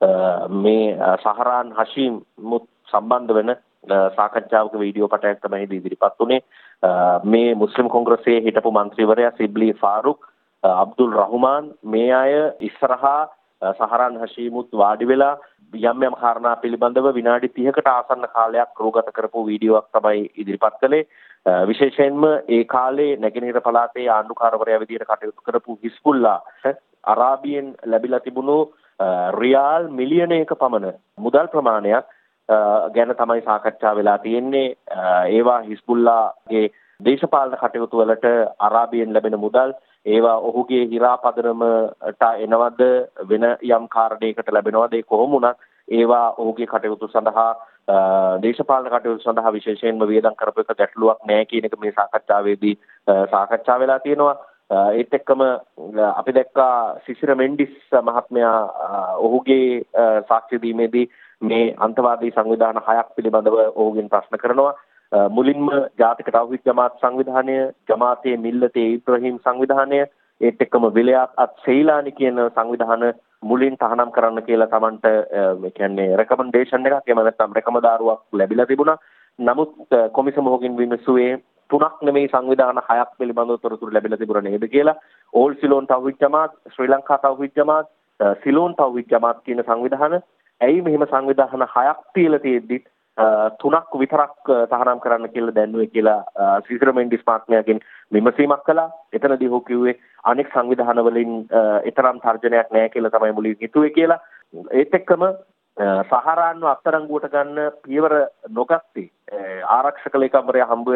මේ සහරාන් හෂීම් මුත් සම්බන්ධ වෙන සාකච්ඡාවක වීඩියෝ පටයක් තමයි ඉදිරිපත් වුණේ. මේ මුස්ලිම් කොංග්‍රසයේ හිටපු මන්ත්‍රීවරයා සිබ්ලි ෆාරූක් අබ්දුල් රහ්මාන් මේ අය ඉස්සරහා සහරාන් හෂීමුත් වාඩි වෙලා යම් යම් කාරණා පිළිබඳව විනාඩි 30කට ආසන්න කාලයක් රූගත කරපු වීඩියෝවක් තමයි ඉදිරිපත් කළේ. විශේෂයෙන්ම ඒ කාලේ නැගෙනහිර පළාතේ ආණ්ඩුකාරවරයා විදිහට කටයුතු කරපු හිස්බුල්ලාට අරාබියෙන් ලැබිලා තිබුණු රියාල් මිලියනයක පමණ මුදල් ප්‍රමාණයක් ගැන තමයි සාකච්ඡා වෙලා තියෙන්නේ. ඒවා හිස්බුල්ලාගේ දේශපාලන කටයුතු වලට අරාබියෙන් ලැබෙන මුදල් ඒවා ඔහුගේ හිරාපදනමට එනවද වෙන යම් කාරණයකට ලැබෙනවද ඒ කොහොම වුණත් ඒවා ඔහුගේ කටයුතු සඳහා දේශපාලන කටයුතු සඳහා විශේෂයෙන්ම වියදම් කරපු එක ගැටලුවක් නෑ කියන එක මේ සාකච්ඡාවේදී සාකච්ඡා වෙලා තියෙනවා. ඒත් එක්කම අපි දැක්කා සිසිර මෙන්ඩිස් මහත්මයා ඔහුගේ සාක්ෂි දීමේදී මේ අන්තවාදී සංවිධාන 6ක් පිළිබඳව ඔහුගෙන් ප්‍රශ්න කරනවා. මුලින්ම ජාතික තවහිද් ජමාත් සංවිධානය, ජමාතේ මිල්ලතේ ඉබ්‍රහීම් සංවිධානය, ඒත් එක්කම විලයාත් අත් සෙයිලානි කියන සංවිධාන මුලින් තහනම් කරන්න කියලා Tamanට මේ කියන්නේ රෙකමෙන්ඩේෂන් එකක් එහෙම නැත්නම් රෙකමදාරුවක් ලැබිලා තිබුණා. නමුත් කොමිසම හොගින් විමසුවේ 3ක් නෙමෙයි සංවිධාන 6ක් පිළිබඳව තොරතුරු ලැබිලා තිබුණා නේද කියලා. All Ceylon Thowheed Jamath, Sri Lanka Thowheed Jamath, Ceylon Thowheed Jamath කියන සංවිධාන ඇයි මෙහෙම සංවිධාන 6ක් තියලා තියෙද්දි 3ක් විතරක් තහනම් කරන්න කියලා දැන්නුවේ කියලා සිසිර මෙන්ඩිස් මහත්මයාගෙන් විමසීමක් කළා. එතනදී ඔහු කිව්වේ අනෙක් සංවිධාන වලින් ඊතරම් තර්ජනයක් නැහැ කියලා තමයි මුලින් හිතුවේ කියලා. ඒත් එක්කම සහරාන්ව අත්අඩංගුවට ගන්න පියවර නොගත්තේ ආරක්ෂක ලේකම්වරයා හම්බ වෙලා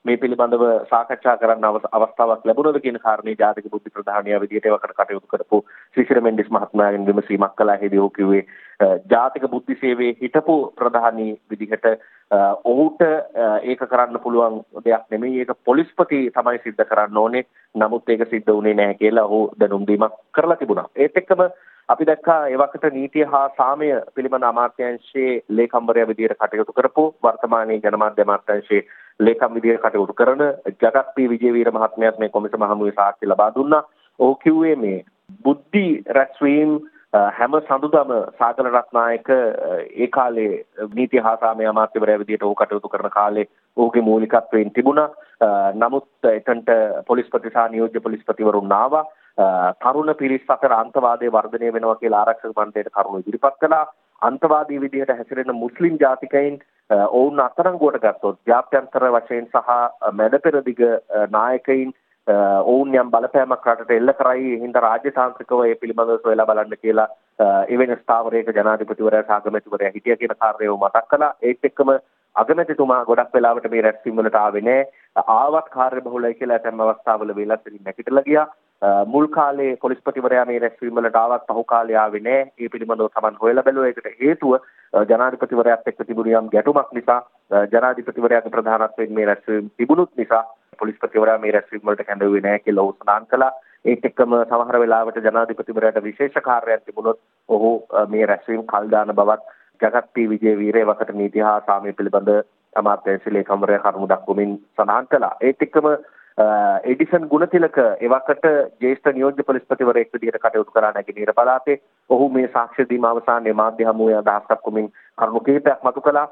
මේ පිළිබඳව සාකච්ඡා කරන්න අවස්ථාවක් ලැබුණද කියන කාරණේ ජාතික බුද්ධි ප්‍රධානියා විදිහට ඒවකට කටයුතු කරපු ශ්‍රීසිර මෙන්ඩිස් මහත්මයාගෙන් විමසීමක් කළා. එහිදී ඔහු කිව්වේ ජාතික බුද්ධි සේවයේ හිටපු ප්‍රධානී විදිහට ඔහුට ඒක කරන්න පුළුවන් දෙයක් නෙමෙයි. ඒක පොලිස්පති තමයි සිද්ධ කරන්න ඕනේ. නමුත් ඒක සිද්ධ වුණේ නැහැ කියලා ඔහු දැනුම් දීමක් කරලා තිබුණා. ඒත් එක්කම අපි දැක්කා ඒ වකට නීතිය හා සාමය පිළිබඳ අමාත්‍යාංශයේ ලේකම්වරයා විදිහට කටයුතු කරපු වර්තමානයේ ජනමාධ්‍ය අමාත්‍යාංශයේ ලේකම් විදිහට කටයුතු කරන ජගත් පී විජේවීර මහත්මයාත් මේ කොමිසම හමුවේ සාක්ෂි ලබා දුන්නා. ඔහු කිව්වේ මේ බුද්ධි රැස්වීම හැම සඳුදාම සාගල රත්නායක ඒ කාලේ නීතිය හා සාමය අමාත්‍යවරයා විදිහට ඔහු කටයුතු කරන කාලේ ඔහුගේ මූලිකත්වයෙන් තිබුණා. නමුත් එතනට පොලිස්පති සහ නියෝජ්‍ය පොලිස්පතිවරුන් ආවා. තරුණ පිරිස් අතර අන්තවාදයේ වර්ධනය වෙනවා කියලා ආරක්ෂක මණ්ඩලයට කරුණු ඉදිරිපත් කළා. අන්තවාදී විදිහට හැසිරෙන මුස්ලිම් ජාතිකයින් ඔවුන් අත්අඩංගුවට ගත්තොත් ජාත්‍යන්තර වශයෙන් සහ මැද පෙරදිග නායකයින් ඔවුන් යම් බලපෑමක් රටට එල්ල කරයි. හින්දා රාජ්‍යතාන්ත්‍රිකව ඒ පිළිබඳව සොයලා බලන්න කියලා එවැනි ස්ථාවරයක ජනාධිපතිවරයා සහ අගමැතිවරයා හිටිය කියන කාර්යය මතක් කළා. ඒත් එක්කම අගමැතිතුමා ගොඩක් වෙලාවට මේ රැස්වීම වලට ආවේ නැහැ. ආවත් කාර්යබහුලයි කියලා ඇතැම් අවස්ථාවල වෙලත් නැගිටලා ගියා. මුල් කාලේ පොලිස්පතිවරයා මේ රැස්වීම වලට ආවත් පහු කාලේ ආවේ නැහැ. ඒ පිළිබඳව Taman හොයලා බැලුවා. ඒකට හේතුව ජනාධිපතිවරයාත් එක්ක තිබුණු යම් ගැටුමක් නිසා ජනාධිපතිවරයාගේ ප්‍රධානත්වයෙන් මේ රැස්වීම තිබුණුත් නිසා පොලිස්පතිවරයා මේ රැස්වීම වලට කැඳවුවේ නැහැ කියලා ඔහු සඳහන් කළා. ඒත් එක්කම සමහර වෙලාවට ජනාධිපතිවරයාට විශේෂ කාර්යයක් තිබුණොත් ඔහු මේ රැස්වීම කල් දාන බවත් ජගත් පී විජේවීර වකට නීති හා සාමය පිළිබඳ අමාත්‍යාංශ ලේකම්වරයා කරුණු දක්වමින් සඳහන් කළා. ඒත් එක්කම එඩිසන් ගුණතිලක එවකට ජ්‍යෙෂ්ඨ නියෝජ්‍ය පොලිස්පතිවරයෙක් විදිහට කටයුතු කරා නැගෙනහිර පළාතේ. ඔහු මේ සාක්ෂි දීම අවසානයේ මාධ්‍ය හමුවේ අදහස් දක්වමින් කරුණු කිහිපයක් මතු කළා.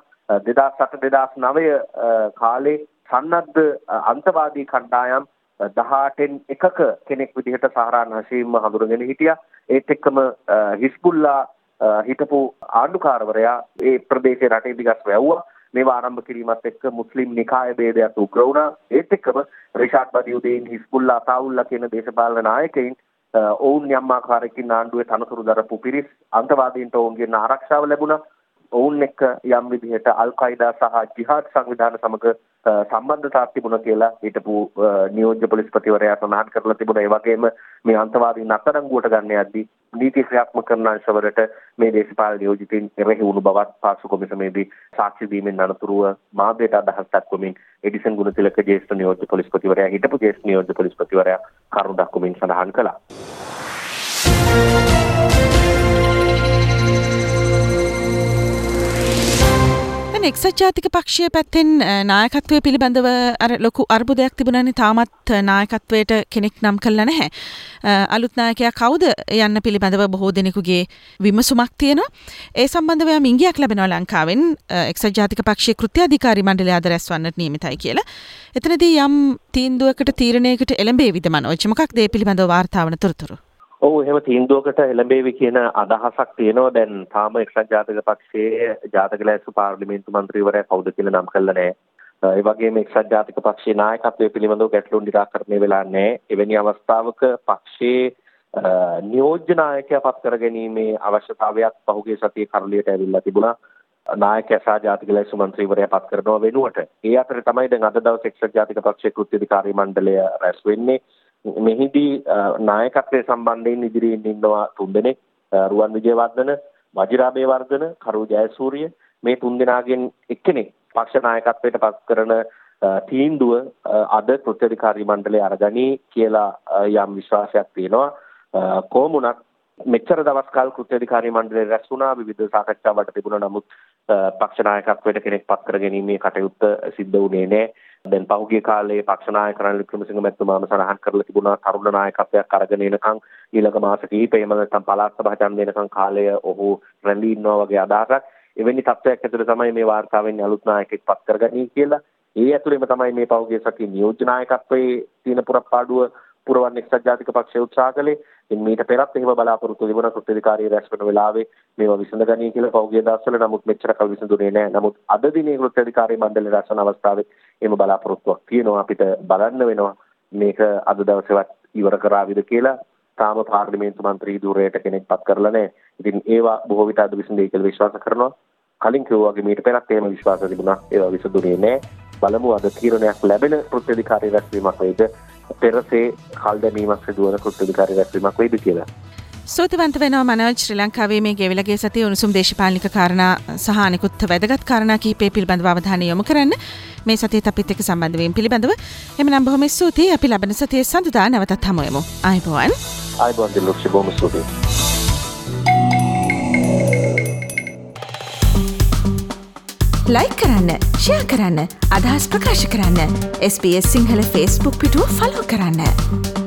2008-2009 කාලේ සන්නද්ධ අන්තවාදී කණ්ඩායම් 18න් එකක කෙනෙක් විදිහට සහරාන් හෂීම් හඳුනගෙන හිටියා. ඒත් එක්කම හිස්බුල්ලා හිටපු ආණ්ඩුකාරවරයා ඒ ප්‍රදේශයේ රටේ දිගස් වැවුවා. මේවා ආරම්භ කිරීමත් එක්ක මුස්ලිම් නිකාය ભેදයක් උග්‍ර වුණා. ඒත් එක්කම රිෂාඩ් බදියුදීන් හිස්බුල්ලා අතාඋල්ලා කියන දේශපාලන නායකයින් ඔවුන් යම් ආකාරයකින් ආණ්ඩුවේ තනතුරු දරපු පිරිස් අන්තවාදීන්ට ඔවුන්ගෙන් ආරක්ෂාව ලැබුණා. ඔවුන් එක්ක යම් විදිහට අල් කයිදා සහ ජිහාද් සංවිධාන සමග සම්බන්ධතාවක් තිබුණා කියලා හිටපු නියෝජ්‍ය පොලිස්පතිවරයා සඳහන් කරලා තිබුණා. ඒ වගේම මේ අන්තවාදීන් අත්අඩංගුවට ගන්න යද්දී නීති ක්‍රියාත්මක කරන අංශවලට මේ දේශපාලන නියෝජිතින් එරෙහි වුණු බවත් පාසු කොමිසමේදී සාක්ෂි දීමෙන් අනතුරුව මාධ්‍යට අදහස් දක්වමින් එඩිසන් ගුණතිලක ජ්‍යෙෂ්ඨ නියෝජ්‍ය පොලිස්පතිවරයා හිටපු ජ්‍යෙෂ්ඨ නියෝජ්‍ය පොලිස්පතිවරයා කරුණු දක්වමින් සඳහන් කළා. එක්සත් ජාතික පක්ෂය පැත්තෙන් නායකත්වය පිළිබඳව ලොකු අර්බුදයක් තිබුණනේ. තාමත් නායකත්වයට කෙනෙක් නම් කළා නැහැ. අලුත් නායකයා කවුද යන්න පිළිබඳව බොහෝ දෙනෙකුගේ විමසුමක් තියෙනවා. ඒ සම්බන්ධව යම් ඉඟියක් ලැබෙනවා ලංකාවෙන් එක්සත් ජාතික පක්ෂයේ කෘත්‍යාධිකාරී මණ්ඩලය අද රැස්වන්නට නියමිතයි කියලා. එතනදී යම් තීන්දුවකට තීරණයකට එළඹෙවිද මනෝජ්? මොකක්ද ඒ පිළිබඳව වාර්තා වන තොරතුරු? ඔව් එහෙම තීන්දුවකට එළඹෙවි කියන අදහසක් තියෙනවා. දැන් තාම එක්සත් ජාතික පක්ෂයේ ජාතික ලැයිස්තු පාර්ලිමේන්තු මන්ත්‍රීවරයා කවුද කියලා නම් කළා නැහැ. ඒ වගේම එක්සත් ජාතික පක්ෂයේ නායකත්වයේ පිළිබඳව ගැටලුන් निराකරණය වෙලා නැහැ. එවැනි අවස්ථාවක පක්ෂයේ නියෝජ්‍ය 나යකයා පත් කර ගැනීමේ අවශ්‍යතාවයක් පහුගිය සතියේ කරලියට ඇවිල්ලා තිබුණා. නායකයා සහ ජාතික ලැයිස්තු මන්ත්‍රීවරයා පත් කරනවා වෙනුවට. ඒ අතරේ තමයි දැන් අද දවසේ එක්සත් ජාතික පක්ෂයේ කෘත්‍යාධිකාරී මණ්ඩලය රැස් වෙන්නේ. මෙහිදී නායකත්වයේ සම්බන්ධයෙන් ඉදිරියෙන් ඉන්නවා තුන්දෙනෙක්. රුවන් විජේවර්ධන, වජිරාබේ වර්ධන, කරු ජයසූරිය. මේ තුන්දෙනාගෙන් එක්කෙනෙක් පක්ෂ නායකත්වයට පත් කරන තීන්දුව අද කෘත්‍යාධිකාරී මණ්ඩලය අරගනි කියලා යම් විශ්වාසයක් තියෙනවා. කොහොම වුණත් මෙච්චර දවස් කාල කෘත්‍යාධිකාරී මණ්ඩලය රැස් වුණා, විවිධ සාකච්ඡාවට තිබුණා. නමුත් පක්ෂ නායකත්වයට කෙනෙක් පත් කර ගැනීමේ කටයුත්ත සිද්ධ වුණේ නැහැ. දැන් පහුගිය කාලේ පක්ෂ නායක රනිල් වික්‍රමසිංහ මැතිතුමාම සඳහන් කරලා තිබුණා තරුණ නායකත්වයක් අරගෙන එනකන් ඊළඟ මාස කිහිපෙම නැත්නම් පළාත් සභා ඡන්දය එනකන් කාලය ඔහු රැඳී ඉන්නවා වගේ අදහසක්. එවැනි තත්ත්වයක් ඇතුළේ තමයි මේ වාර්තාවෙන් අලුත් නායකයෙක් පත් කරගනී කියලා. ඒ ඇතුළේම තමයි මේ පහුගිය සතියේ නියෝජ්‍ය නායකත්වයේ තියෙන පුරප්පාඩුව පුරවන්න එක්සත් ජාතික පක්ෂය උත්සාහ කළේ. ඉන් මීට පෙරත් එහෙම බලාපොරොත්තු තිබුණා කෘත්‍යාධිකාරී රැස් වෙන වෙලාවේ මේවා විසඳගනී කියලා පහුගිය දවස්වල. නමුත් මෙච්චර කල් විසඳුනේ නැහැ. නමුත් අද දිනේ කෘත්‍යාධිකාරී මණ්ඩලය රැස් වන අවස්ථාවේ එහෙම බලාපොරොත්තුවක් තියෙනවා. අපිට බලන්න වෙනවා මේක අද දවසේවත් ඉවර කරාවිද කියලා. තාම පාර්ලිමේන්තු මන්ත්‍රී ධුරයට කෙනෙක් පත් කරලා නැහැ. ඉතින් ඒවා බොහෝ විට අද විසඳෙයි කියලා විශ්වාස කරනවා. කලින් කිව්වා වගේ මීට පෙරත් එහෙම විශ්වාස තිබුණා. ඒවා විසඳුනේ නැහැ. බලමු අද තීරණයක් ලැබෙන කෘත්‍යාධිකාරී රැස්වීමක් වේද පෙරසේ කල් දැමීමක් සිදුවන කෘත්‍යාධිකාරී රැස්වීමක් වේද කියලා. සූතිවන්ත වෙනවා මනෝජ් ශ්‍රී ලංකාවේ මේ ගෙවිලගේ සතියේ උණුසුම් දේශපාලනික කාරණා සහ අනිකුත් වැදගත් කාරණා කිහිපය පිළිබඳව අවධානය යොමු කරන්න මේ සතියේත් අපිත් එක්ක සම්බන්ධ වීම පිළිබඳව. එමනම් බොහොම ස්තුතියි. අපි ලබන සතියේ සඳුදා නැවතත් හමු වෙමු. ආයුබෝවන්. ආයුබෝවන් දිලුක්ෂ බොහොම ස්තුතියි. ලයික් කරන්න, ෂෙයා කරන්න, අදහස් ප්‍රකාශ කරන්න. SBS සිංහල Facebook පිටුව ෆලෝ කරන්න.